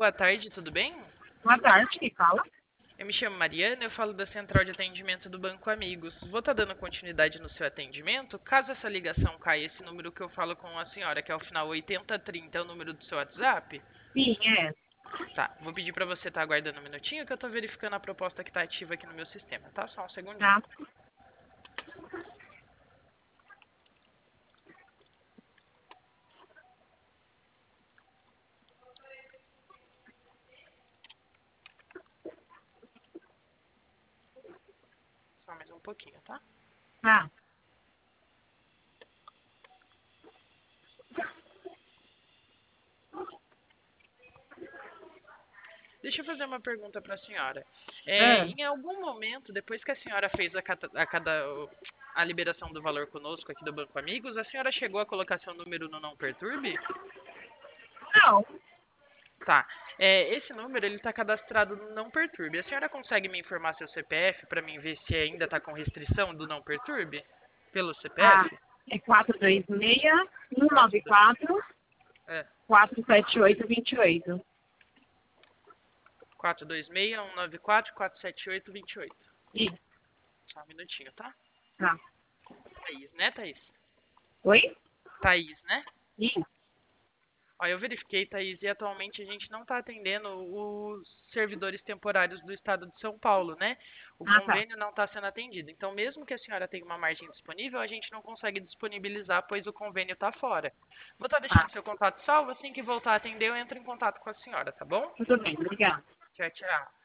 boa tarde, tudo bem? Boa tarde, quem fala? Eu me chamo Mariana, eu falo da Central de Atendimento do Banco Amigos. Vou estar dando continuidade no seu atendimento. Caso essa ligação caia, esse número que eu falo com a senhora, que é o final 8030, é o número do seu WhatsApp? Sim, é. Tá, vou pedir para você estar aguardando um minutinho que eu estou verificando a proposta que está ativa aqui no meu sistema, tá? Só um segundinho. Tá. Só mais um pouquinho, tá? Tá. Deixa eu fazer uma pergunta para a senhora. É. Em algum momento, depois que a senhora fez a liberação do valor conosco aqui do Banco Amigos, a senhora chegou a colocar seu número no Não Perturbe? Não. Tá. Esse número ele está cadastrado no Não Perturbe. A senhora consegue me informar seu CPF para mim ver se ainda está com restrição do Não Perturbe? Pelo Ah, CPF? é 426 Quatro, 194 é, 47828. 426-194-478-28. Isso. Só um minutinho, tá? Tá. Thaís, né, Thaís? Oi? Thaís, né? Isso. Ó, eu verifiquei, Thaís, e atualmente a gente não está atendendo os servidores temporários do estado de São Paulo, né? O Ah, tá. convênio não está sendo atendido. Então, mesmo que a senhora tenha uma margem disponível, a gente não consegue disponibilizar, pois o convênio está fora. Vou estar Tá. deixando seu contato salvo, assim que voltar a atender, eu entro em contato com a senhora, tá bom? Tudo bem, obrigada. Tchau, tchau.